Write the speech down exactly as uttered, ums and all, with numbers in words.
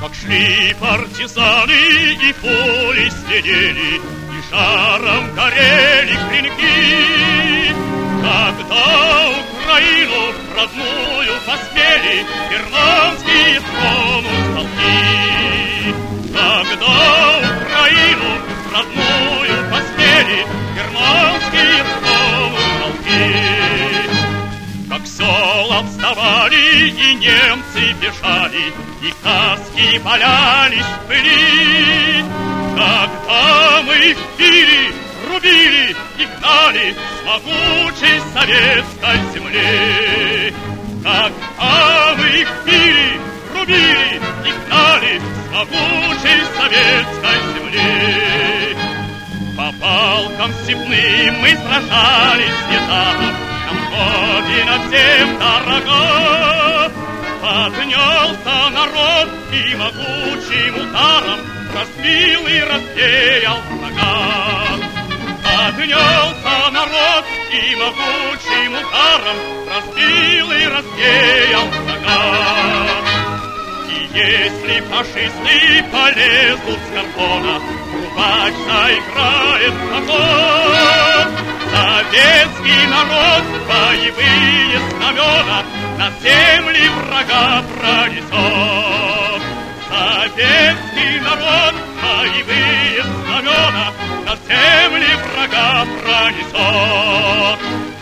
Как шли партизаны и пули следили, и жаром горели клинки, когда Украину родную посмели германские тронуть полки. Когда Украину родную посмели германские тронуть полки. Как села вставали и немцы бежали, и каски валялись в пыли, когда мы их били, рубили и гнали с могучей советской земли. Когда мы их били, рубили и гнали с могучей советской земли. По балкам степным мы сражались недаром, нам Родина всем дорога. Поднялся народ и могучим ударом разбил и рассеял врага. Поднялся народ и могучим ударом разбил и рассеял врага. И если фашисты полезут с картона, трубач заиграет потом. Советский народ боевые знамена на земли врага пронесет. Советский народ боевые знамена на земли врага пронесет.